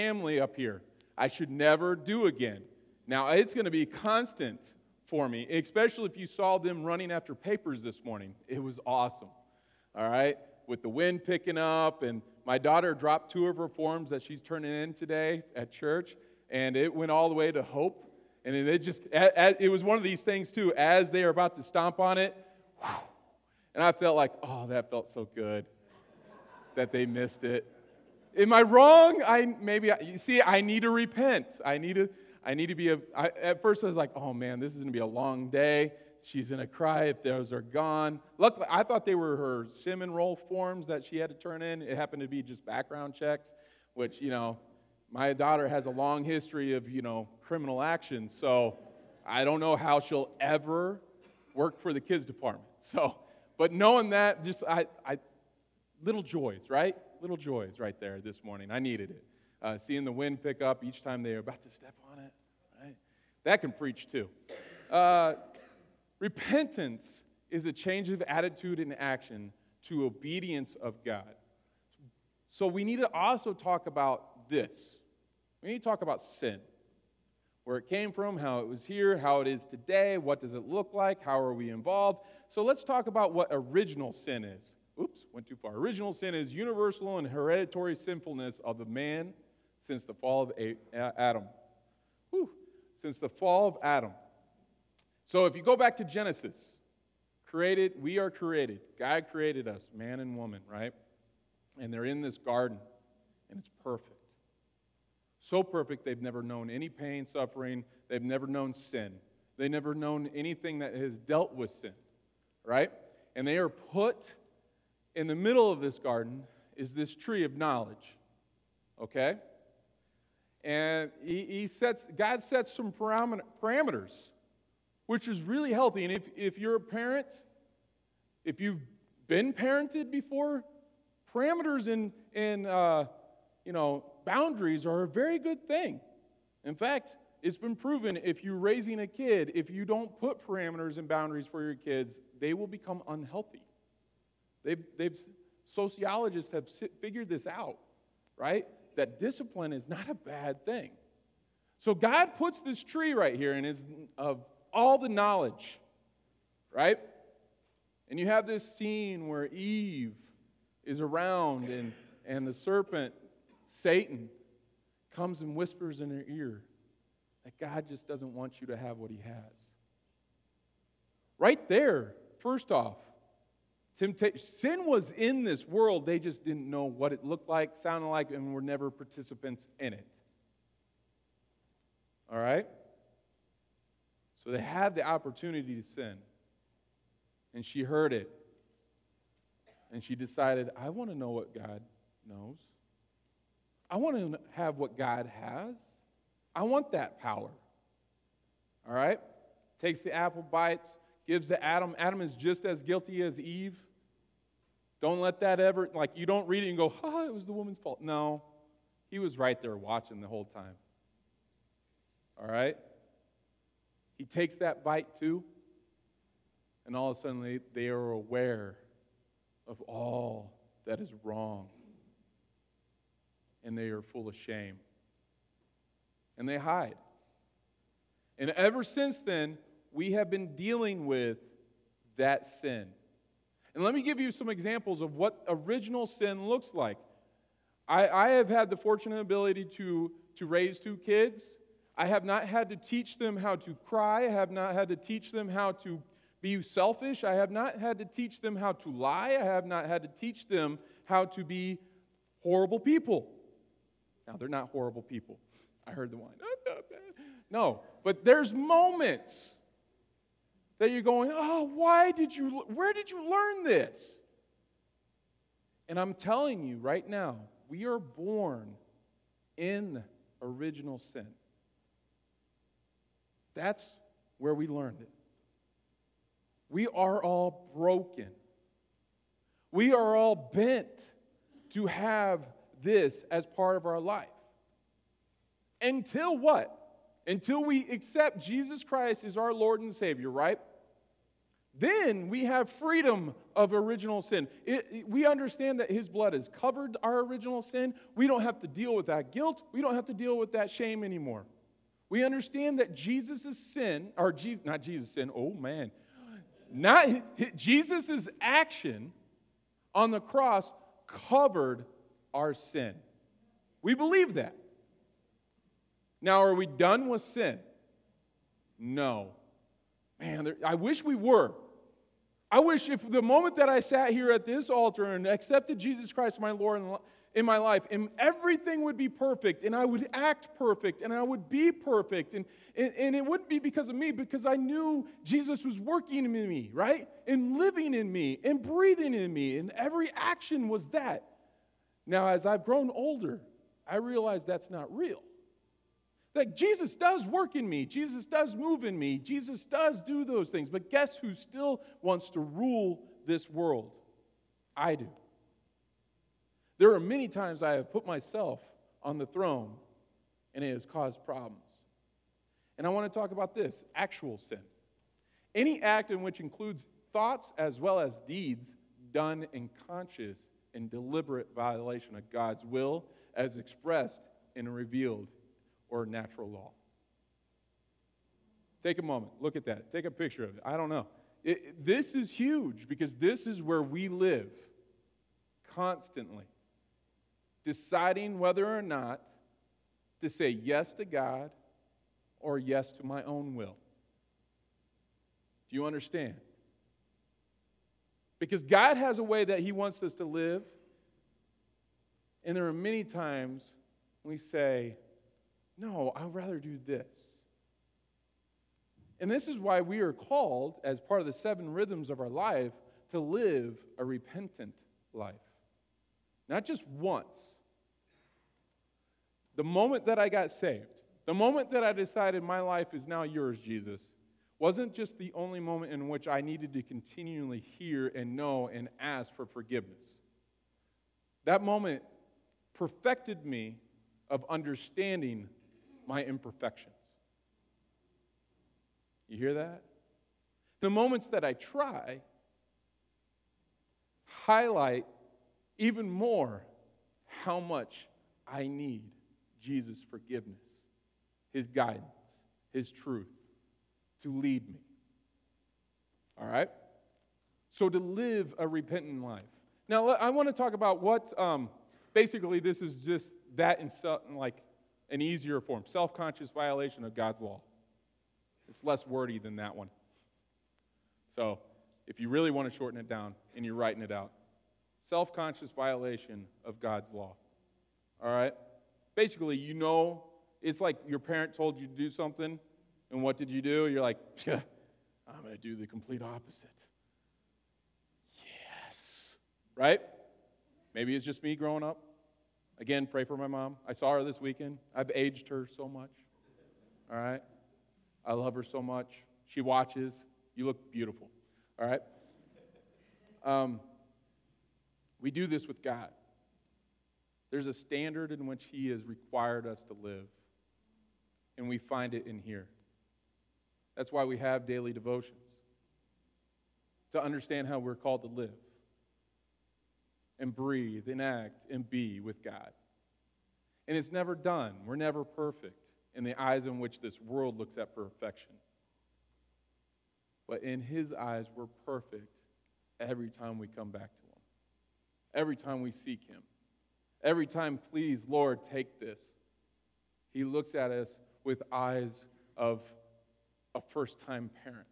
family up here I should never do again. Now, it's going to be constant for me, especially if you saw them running after papers this morning. It was awesome, all right, with the wind picking up, and my daughter dropped 2 of her forms that she's turning in today at church, and it went all the way to Hope, and it was one of these things, too, as they are about to stomp on it, and I felt like, oh, that felt so good that they missed it. Am I wrong? I need to repent. I need to be at first I was like, oh man, this is going to be a long day. She's going to cry if those are gone. Luckily, I thought they were her sim and roll forms that she had to turn in. It happened to be just background checks, which, my daughter has a long history of, criminal action. So I don't know how she'll ever work for the kids department. So, but knowing that, just little joys, right? Little joys right there this morning. I needed it. Seeing the wind pick up each time they were about to step on it, right? That can preach too. Repentance is a change of attitude and action to obedience of God. So we need to also talk about this. We need to talk about sin. Where it came from, how it was here, how it is today, what does it look like, how are we involved. So let's talk about what original sin is. Oops, went too far. Original sin is universal and hereditary sinfulness of the man since the fall of Adam. Since the fall of Adam. So if you go back to Genesis, we are created. God created us, man and woman, right? And they're in this garden, and it's perfect. So perfect, they've never known any pain, suffering. They've never known sin. They've never known anything that has dealt with sin, right? And they are put in the middle of this garden is this tree of knowledge, okay? And God sets some parameters, which is really healthy. And if you're a parent, if you've been parented before, parameters and boundaries are a very good thing. In fact, it's been proven if you're raising a kid, if you don't put parameters and boundaries for your kids, they will become unhealthy. Sociologists have figured this out, right? That discipline is not a bad thing. So God puts this tree right here and is of all the knowledge, right? And you have this scene where Eve is around and the serpent, Satan, comes and whispers in her ear that God just doesn't want you to have what he has. Right there, first off, sin was in this world. They just didn't know what it looked like, sounded like, and were never participants in it. All right? So they had the opportunity to sin. And she heard it. And she decided, I want to know what God knows. I want to have what God has. I want that power. All right? Takes the apple, bites, gives to Adam. Adam is just as guilty as Eve. Don't let that ever, you don't read it and go, it was the woman's fault. No, he was right there watching the whole time. All right? He takes that bite too, and all of a sudden they are aware of all that is wrong. And they are full of shame. And they hide. And ever since then, we have been dealing with that sin. And let me give you some examples of what original sin looks like. I have had the fortunate ability to raise 2 kids. I have not had to teach them how to cry. I have not had to teach them how to be selfish. I have not had to teach them how to lie. I have not had to teach them how to be horrible people. Now, they're not horrible people. I heard the line. No, but there's moments that you're going, where did you learn this? And I'm telling you right now, we are born in original sin. That's where we learned it. We are all broken. We are all bent to have this as part of our life. Until what? Until we accept Jesus Christ as our Lord and Savior, right? then we have freedom of original sin. We understand that his blood has covered our original sin. We don't have to deal with that guilt. We don't have to deal with that shame anymore. We understand that Jesus' sin, or not Jesus' sin, oh man, not Jesus' action on the cross covered our sin. We believe that. Now, are we done with sin? No. Man, I wish we were. I wish if the moment that I sat here at this altar and accepted Jesus Christ my Lord in my life, and everything would be perfect, and I would act perfect, and I would be perfect, and it wouldn't be because of me, because I knew Jesus was working in me, right? And living in me, and breathing in me, and every action was that. Now, as I've grown older, I realize that's not real. That Jesus does work in me. Jesus does move in me. Jesus does do those things. But guess who still wants to rule this world? I do. There are many times I have put myself on the throne, and it has caused problems. And I want to talk about this, actual sin. Any act in which includes thoughts as well as deeds done in conscious and deliberate violation of God's will as expressed and revealed or natural law. Take a moment. Look at that. Take a picture of it. I don't know. This is huge because this is where we live constantly, deciding whether or not to say yes to God or yes to my own will. Do you understand? Because God has a way that He wants us to live, and there are many times we say, no, I'd rather do this. And this is why we are called, as part of the 7 rhythms of our life, to live a repentant life. Not just once. The moment that I got saved, the moment that I decided my life is now yours, Jesus, wasn't just the only moment in which I needed to continually hear and know and ask for forgiveness. That moment perfected me of understanding my imperfections. You hear that? The moments that I try highlight even more how much I need Jesus' forgiveness, His guidance, His truth to lead me. All right? So to live a repentant life. Now, I want to talk about what, basically this is just that in like an easier form, self-conscious violation of God's law. It's less wordy than that one. So if you really want to shorten it down and you're writing it out, self-conscious violation of God's law. All right? Basically, you know, it's like your parent told you to do something, and what did you do? You're like, I'm going to do the complete opposite. Yes. Right? Maybe it's just me growing up. Again, pray for my mom. I saw her this weekend. I've aged her so much. All right? I love her so much. She watches. You look beautiful. All right? We do this with God. There's a standard in which He has required us to live, and we find it in here. That's why we have daily devotions, to understand how we're called to live and breathe and act and be with God. And it's never done. We're never perfect in the eyes in which this world looks at perfection. But in His eyes, we're perfect every time we come back to Him, every time we seek Him, every time, please, Lord, take this. He looks at us with eyes of a first-time parent.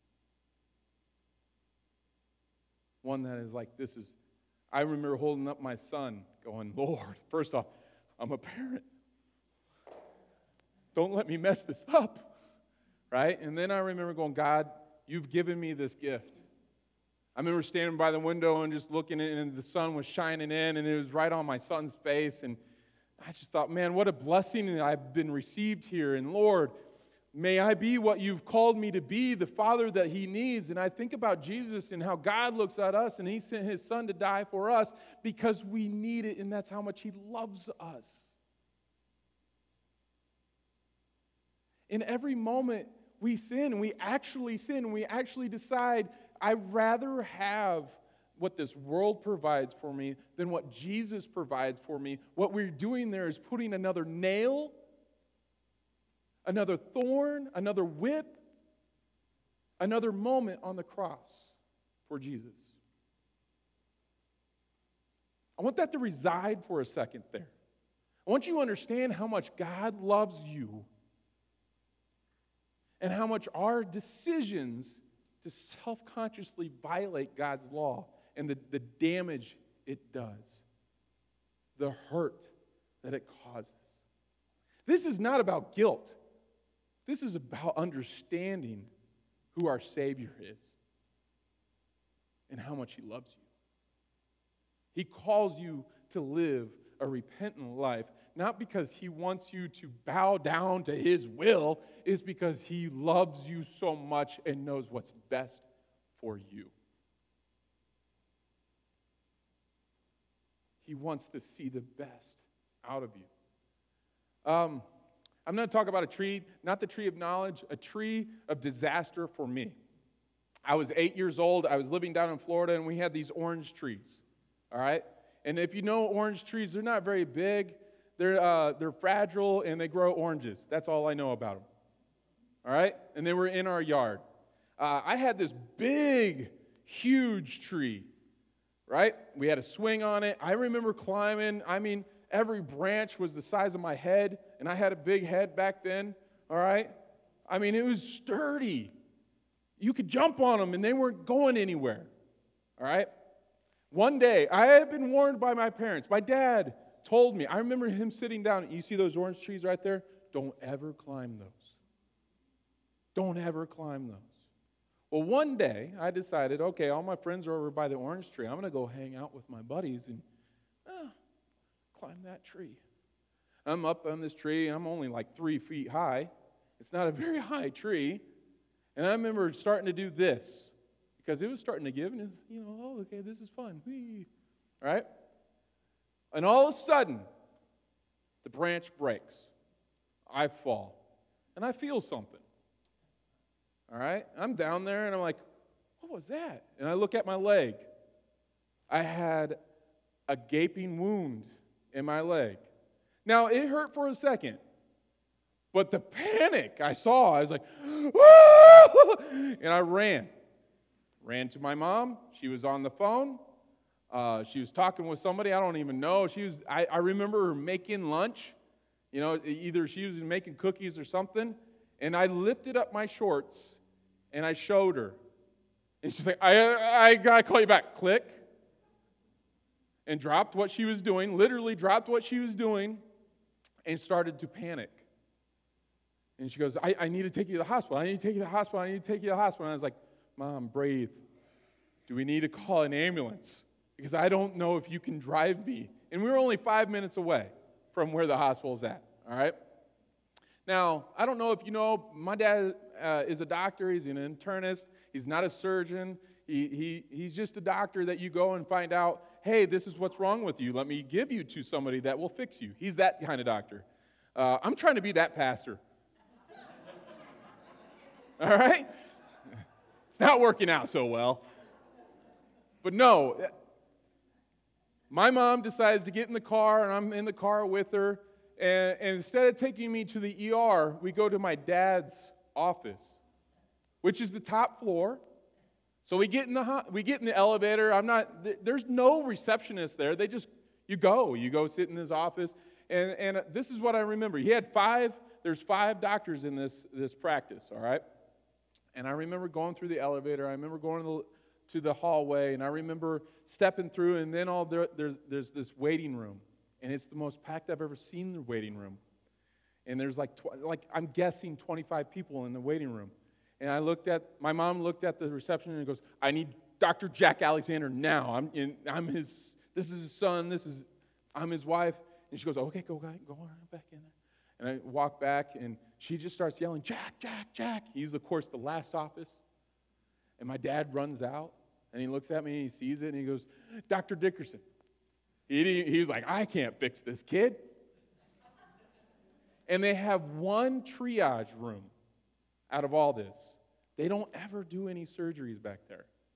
One that is like, I remember holding up my son going, Lord, first off, I'm a parent. Don't let me mess this up, right? And then I remember going, God, you've given me this gift. I remember standing by the window and just looking in, and the sun was shining in, and it was right on my son's face, and I just thought, man, what a blessing that I've been received here, and Lord, may I be what you've called me to be, the father that he needs. And I think about Jesus and how God looks at us, and He sent His Son to die for us because we need it, and that's how much He loves us. In every moment we sin, and we actually decide I'd rather have what this world provides for me than what Jesus provides for me. What we're doing there is putting another nail, another thorn, another whip, another moment on the cross for Jesus. I want that to reside for a second there. I want you to understand how much God loves you and how much our decisions to self-consciously violate God's law and the damage it does, the hurt that it causes. This is not about guilt. This is about understanding who our Savior is and how much He loves you. He calls you to live a repentant life, not because He wants you to bow down to His will, it's because He loves you so much and knows what's best for you. He wants to see the best out of you. I'm going to talk about a tree, not the tree of knowledge, a tree of disaster for me. I was 8 years old. I was living down in Florida, and we had these orange trees. All right? And if you know orange trees, they're not very big. They're fragile, and they grow oranges. That's all I know about them. All right? And they were in our yard. I had this big, huge tree. Right? We had a swing on it. I remember climbing. I mean, every branch was the size of my head, and I had a big head back then. All right? I mean, it was sturdy. You could jump on them, and they weren't going anywhere. All right? One day, I had been warned by my parents. My dad told me. I remember him sitting down. You see those orange trees right there? Don't ever climb those. Don't ever climb those. Well, one day, I decided, okay, all my friends are over by the orange tree. I'm going to go hang out with my buddies and climb that tree. I'm up on this tree, and I'm only like 3 feet high. It's not a very high tree. And I remember starting to do this because it was starting to give, and it's, oh, okay, this is fun. Whee. All right? And all of a sudden, the branch breaks. I fall. And I feel something. All right? I'm down there, and I'm like, what was that? And I look at my leg. I had a gaping wound in my leg. Now, it hurt for a second. But the panic I saw, I was like, whoa! And I ran. Ran to my mom. She was on the phone. She was talking with somebody I don't even know. I remember her making lunch. Either she was making cookies or something. And I lifted up my shorts, and I showed her. And she's like, I got to call you back. Click. And dropped what she was doing, literally dropped what she was doing, and started to panic. And she goes, I need to take you to the hospital. I need to take you to the hospital. I need to take you to the hospital. And I was like, Mom, breathe. Do we need to call an ambulance? Because I don't know if you can drive me. And we were only 5 minutes away from where the hospital's at, all right? Now, I don't know if you know, my dad is a doctor. He's an internist. He's not a surgeon. He's just a doctor that you go and find out, hey, this is what's wrong with you. Let me give you to somebody that will fix you. He's that kind of doctor. I'm trying to be that pastor. All right? It's not working out so well. But no, my mom decides to get in the car, and I'm in the car with her. And instead of taking me to the ER, we go to my dad's office, which is the top floor. So we get in the elevator. There's no receptionist there. You go sit in his office. And this is what I remember. There's 5 doctors in this practice, all right? And I remember going through the elevator. I remember going to the hallway, and I remember stepping through, and then there's this waiting room. And it's the most packed I've ever seen the waiting room. And there's I'm guessing 25 people in the waiting room. And my mom looked at the reception and goes, I need Dr. Jack Alexander now. This is his son, I'm his wife. And she goes, okay, go on back in there. And I walk back, and she just starts yelling, Jack, Jack, Jack. He's, of course, the last office. And my dad runs out, and he looks at me, and he sees it, and he goes, Dr. Dickerson. He's like, I can't fix this kid. And they have one triage room out of all this. They don't ever do any surgeries back there.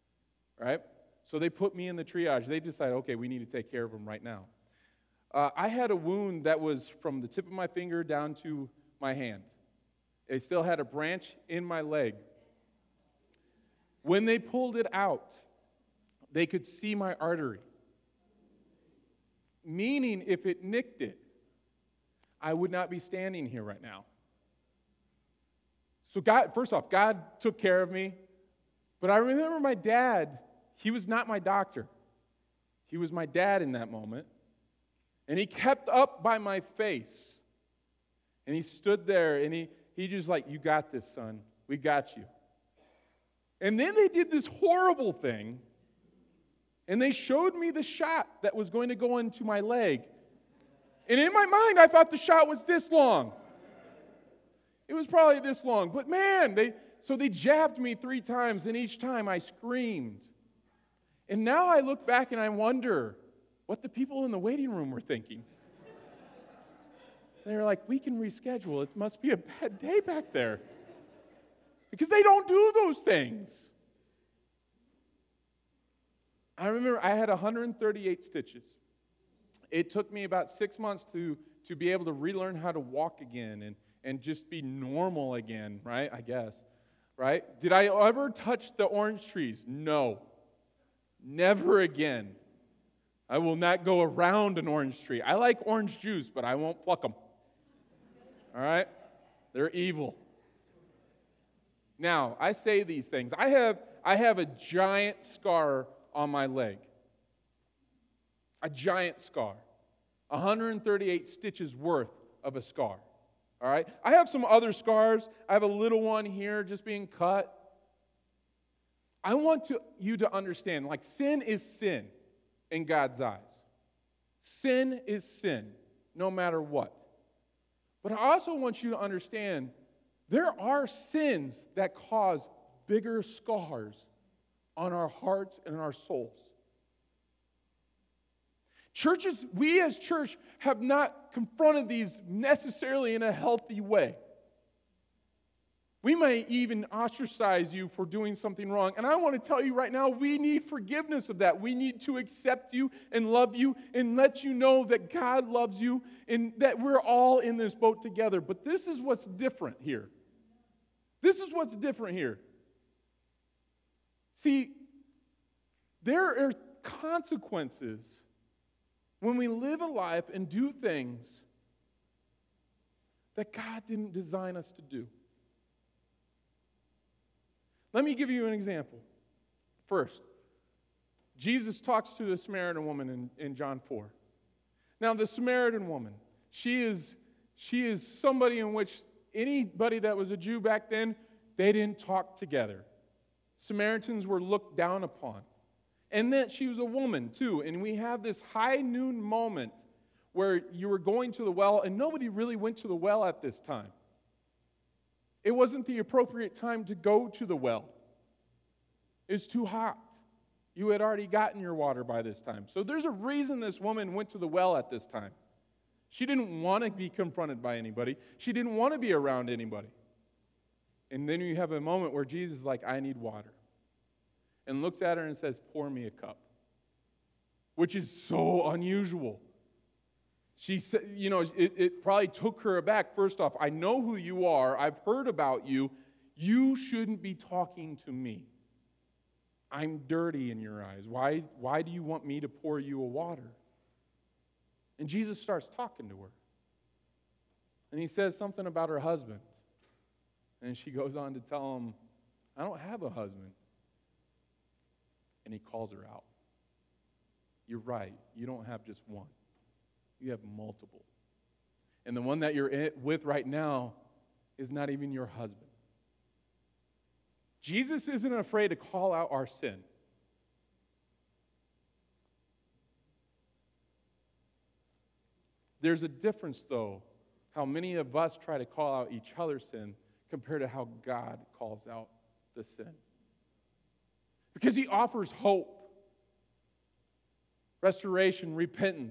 right? So they put me in the triage. They decided, okay, we need to take care of him right now. I had a wound that was from the tip of my finger down to my hand. I still had a branch in my leg. When they pulled it out, they could see my artery. Meaning, if it nicked it, I would not be standing here right now. So God, first off, God took care of me. But I remember my dad, he was not my doctor. He was my dad in that moment. And he kept up by my face. And he stood there and he just like, you got this, son. We got you. And then they did this horrible thing. And they showed me the shot that was going to go into my leg. And in my mind, I thought the shot was this long. It was probably this long. But man, they jabbed me 3 times, and each time I screamed. And now I look back and I wonder what the people in the waiting room were thinking. They're like, we can reschedule. It must be a bad day back there. Because they don't do those things. I remember I had 138 stitches. It took me about 6 months to be able to relearn how to walk again and just be normal again, right? I guess, right? Did I ever touch the orange trees? No. Never again. I will not go around an orange tree. I like orange juice, but I won't pluck them. All right? They're evil. Now, I say these things. I have a giant scar on my leg. A giant scar. 138 stitches worth of a scar. All right? I have some other scars. I have a little one here just being cut. I want you to understand, like, sin is sin in God's eyes. Sin is sin, no matter what. But I also want you to understand there are sins that cause bigger scars on our hearts and our souls. Churches, we as church have not confronted these necessarily in a healthy way. We may even ostracize you for doing something wrong. And I want to tell you right now, we need forgiveness of that. We need to accept you and love you and let you know that God loves you and that we're all in this boat together. But this is what's different here. This is what's different here. See, there are consequences when we live a life and do things that God didn't design us to do. Let me give you an example. First, Jesus talks to the Samaritan woman in John 4. Now, the Samaritan woman, she is somebody in which anybody that was a Jew back then, they didn't talk together. Samaritans were looked down upon. And then she was a woman, too. And we have this high noon moment where you were going to the well, and nobody really went to the well at this time. It wasn't the appropriate time to go to the well. It's too hot. You had already gotten your water by this time. So there's a reason this woman went to the well at this time. She didn't want to be confronted by anybody. She didn't want to be around anybody. And then you have a moment where Jesus is like, I need water. And looks at her and says, pour me a cup. Which is so unusual. She said, it probably took her aback. First off, I know who you are. I've heard about you. You shouldn't be talking to me. I'm dirty in your eyes. Why do you want me to pour you a water? And Jesus starts talking to her. And he says something about her husband. And she goes on to tell him, I don't have a husband. And he calls her out. You're right. You don't have just one. You have multiple. And the one that you're with right now is not even your husband. Jesus isn't afraid to call out our sin. There's a difference, though, how many of us try to call out each other's sin compared to how God calls out the sin. Because he offers hope, restoration, repentance.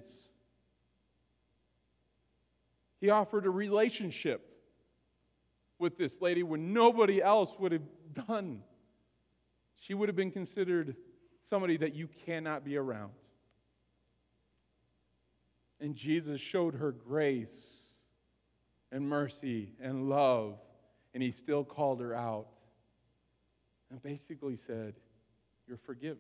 He offered a relationship with this lady when nobody else would have done. She would have been considered somebody that you cannot be around. And Jesus showed her grace and mercy and love, and he still called her out and basically said, "You're forgiven."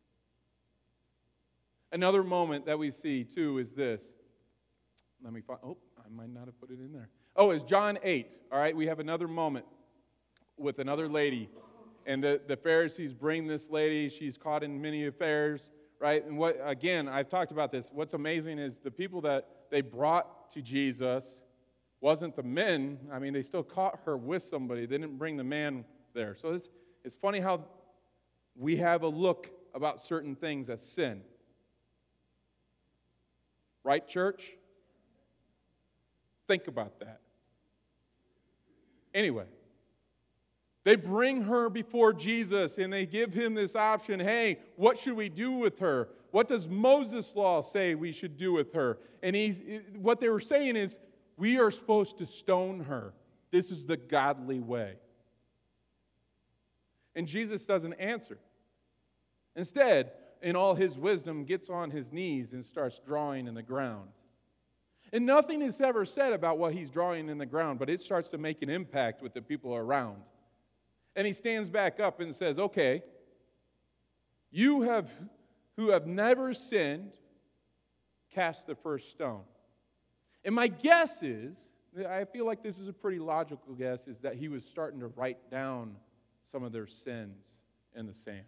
Another moment that we see, too, is this. Let me find, I might not have put it in there. It's John 8, all right? We have another moment with another lady, and the Pharisees bring this lady. She's caught in many affairs, right? And again, I've talked about this. What's amazing is the people that they brought to Jesus wasn't the men. I mean, they still caught her with somebody. They didn't bring the man there. So it's funny how we have a look about certain things as sin. Right, church? Think about that. Anyway, they bring her before Jesus and they give him this option. Hey, what should we do with her? What does Moses' law say we should do with her? And what they were saying is, we are supposed to stone her. This is the godly way. And Jesus doesn't answer. Instead, in all his wisdom, gets on his knees and starts drawing in the ground. And nothing is ever said about what he's drawing in the ground, but it starts to make an impact with the people around. And he stands back up and says, okay, who have never sinned, cast the first stone. And my guess is, I feel like this is a pretty logical guess, is that he was starting to write down some of their sins in the sand.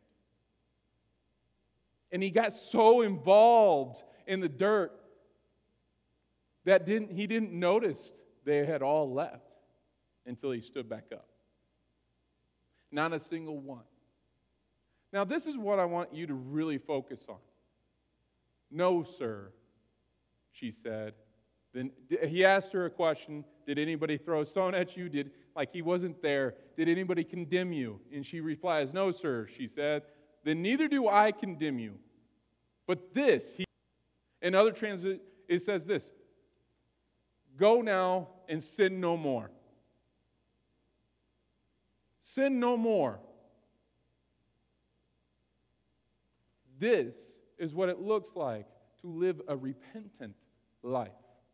And he got so involved in the dirt that he didn't notice they had all left until he stood back up. Not a single one. Now, this is what I want you to really focus on. "No, sir," she said. Then he asked her a question. Did anybody throw a stone at you? Like he wasn't there. Did anybody condemn you? And she replies, "No, sir," she said. "Then neither do I condemn you. But this," in other translations, it says this, "Go now and sin no more." Sin no more. This is what it looks like to live a repentant life.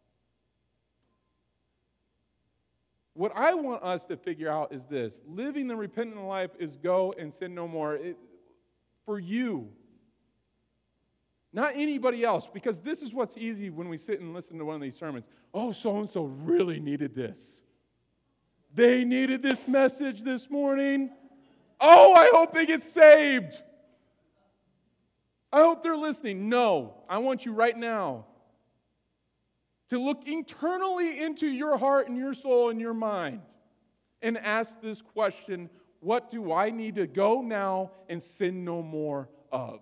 What I want us to figure out is this. Living the repentant life is go and sin no more. For you. Not anybody else. Because this is what's easy when we sit and listen to one of these sermons. Oh, so-and-so really needed this. They needed this message this morning. Oh, I hope they get saved. I hope they're listening. No, I want you right now to look internally into your heart and your soul and your mind and ask this question, what do I need to go now and sin no more of?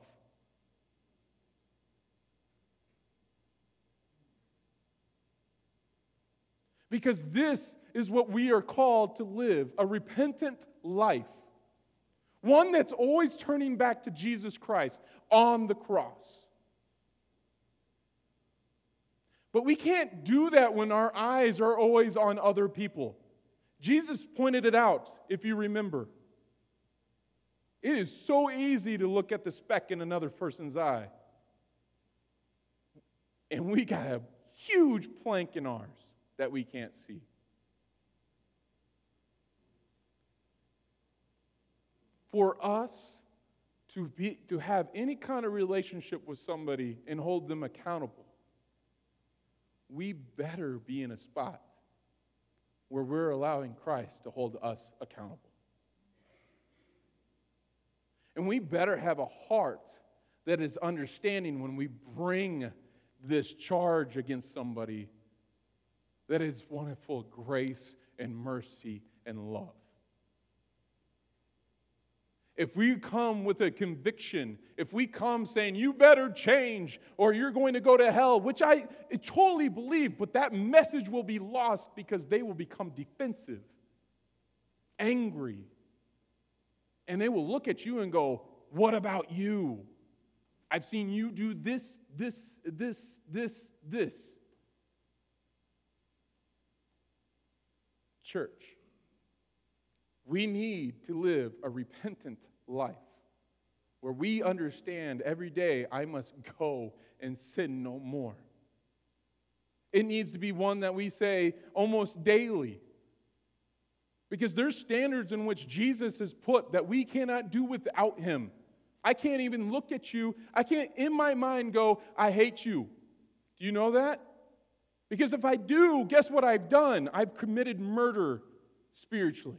Because this is what we are called to live, a repentant life. One that's always turning back to Jesus Christ on the cross. But we can't do that when our eyes are always on other people. Jesus pointed it out, if you remember. It is so easy to look at the speck in another person's eye. And we got a huge plank in ours that we can't see. For us to have any kind of relationship with somebody and hold them accountable, we better be in a spot where we're allowing Christ to hold us accountable. And we better have a heart that is understanding when we bring this charge against somebody that is one full of grace and mercy and love. If we come with a conviction, if we come saying, you better change or you're going to go to hell, which I totally believe, but that message will be lost because they will become defensive, angry, and they will look at you and go, what about you? I've seen you do this. Church, we need to live a repentant life. where we understand every day I must go and sin no more. It needs to be one that we say almost daily. Because there's standards in which Jesus has put that we cannot do without him. I can't even look at you. I can't in my mind go, I hate you. Do you know that? Because if I do, guess what I've done? I've committed murder spiritually.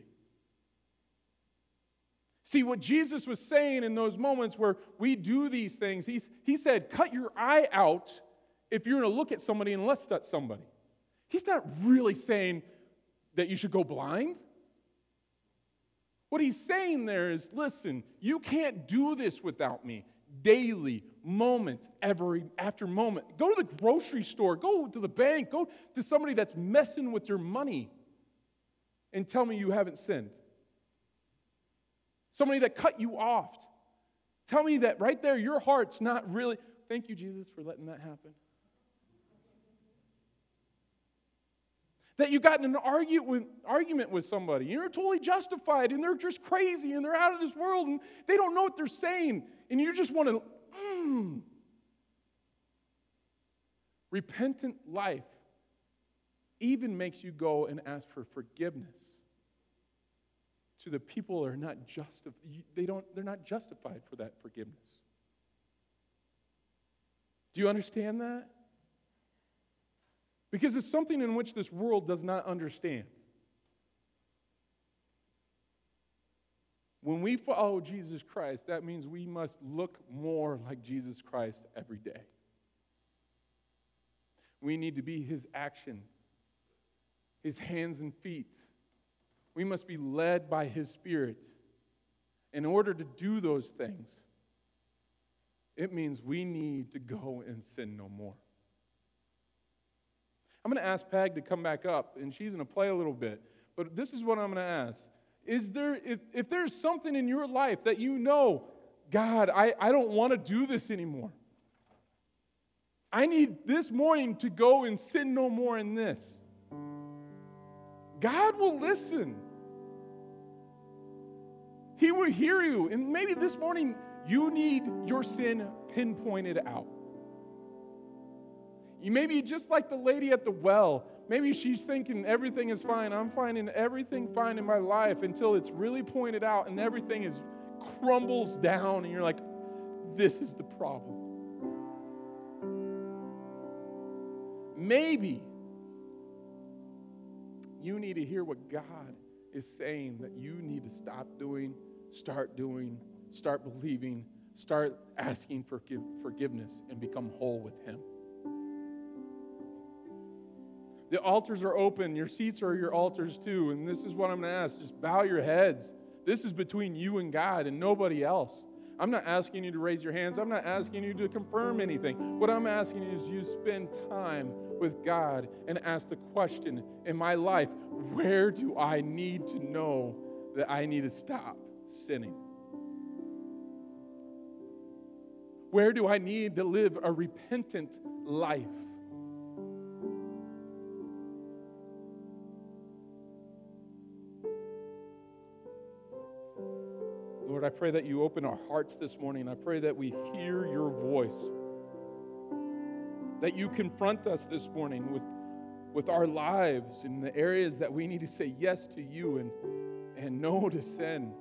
See, what Jesus was saying in those moments where we do these things, he said, cut your eye out if you're going to look at somebody and lust at somebody. He's not really saying that you should go blind. What he's saying there is, listen, you can't do this without me. Daily, moment, after moment. Go to the grocery store, go to the bank, go to somebody that's messing with your money and tell me you haven't sinned. Somebody that cut you off. Tell me that right there your heart's not really. Thank you, Jesus, for letting that happen. That you got in an argument with somebody. You're totally justified, and they're just crazy, and they're out of this world, and they don't know what they're saying, and you just want to, Repentant life even makes you go and ask for forgiveness to the people who are not they're not justified for that forgiveness. Do you understand that? Because it's something in which this world does not understand. When we follow Jesus Christ, that means we must look more like Jesus Christ every day. We need to be his action, his hands and feet. We must be led by his Spirit. In order to do those things, it means we need to go and sin no more. I'm going to ask Peg to come back up, and she's going to play a little bit. But this is what I'm going to ask. If there's something in your life that you know, God, I don't want to do this anymore. I need this morning to go and sin no more in this. God will listen. He will hear you. And maybe this morning you need your sin pinpointed out. You may be just like the lady at the well. Maybe she's thinking everything is fine. I'm finding everything fine in my life until it's really pointed out and everything crumbles down and you're like, this is the problem. Maybe you need to hear what God is saying that you need to stop doing, start believing, start asking for forgiveness and become whole with him. The altars are open. Your seats are your altars too. And this is what I'm going to ask. Just bow your heads. This is between you and God and nobody else. I'm not asking you to raise your hands. I'm not asking you to confirm anything. What I'm asking you is you spend time with God and ask the question in my life, where do I need to know that I need to stop sinning? Where do I need to live a repentant life? Lord, I pray that you open our hearts this morning. I pray that we hear your voice. That you confront us this morning with our lives in the areas that we need to say yes to you and no to sin.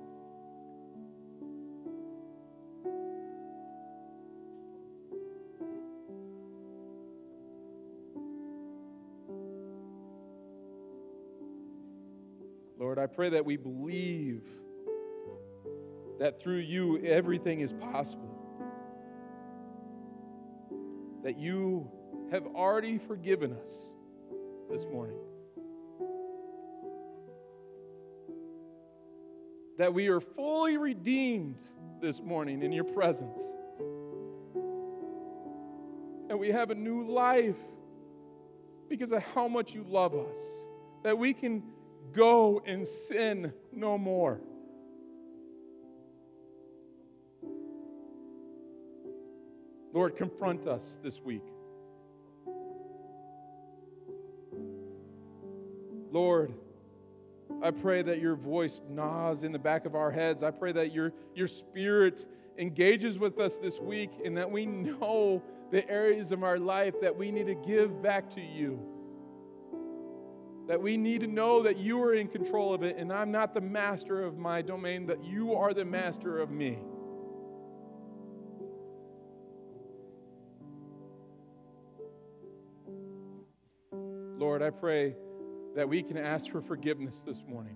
Lord, I pray that we believe that through you everything is possible. That you have already forgiven us this morning. That we are fully redeemed this morning in your presence. And we have a new life because of how much you love us. That we can go and sin no more. Lord, confront us this week. Lord, I pray that your voice gnaws in the back of our heads. I pray that your spirit engages with us this week and that we know the areas of our life that we need to give back to you. That we need to know that you are in control of it and I'm not the master of my domain, that you are the master of me. Lord, I pray that we can ask for forgiveness this morning.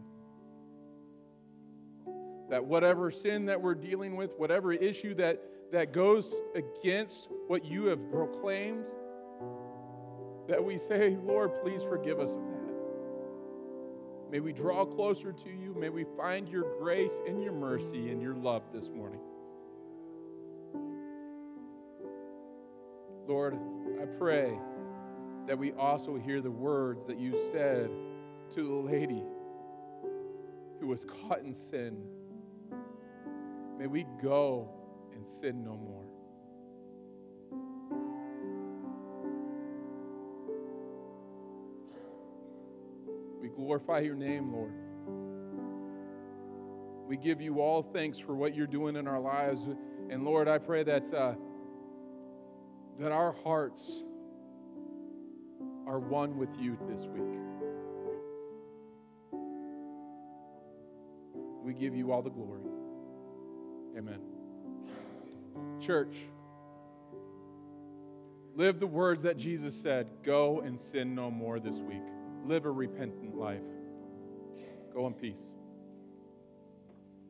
That whatever sin that we're dealing with, whatever issue that goes against what you have proclaimed, that we say, Lord, please forgive us of that. May we draw closer to you. May we find your grace and your mercy and your love this morning. Lord, I pray that we also hear the words that you said to the lady who was caught in sin. May we go and sin no more. We glorify your name, Lord. We give you all thanks for what you're doing in our lives. And Lord, I pray that our hearts are one with you this week. We give you all the glory. Amen. Church, live the words that Jesus said. Go and sin no more this week. Live a repentant life. Go in peace.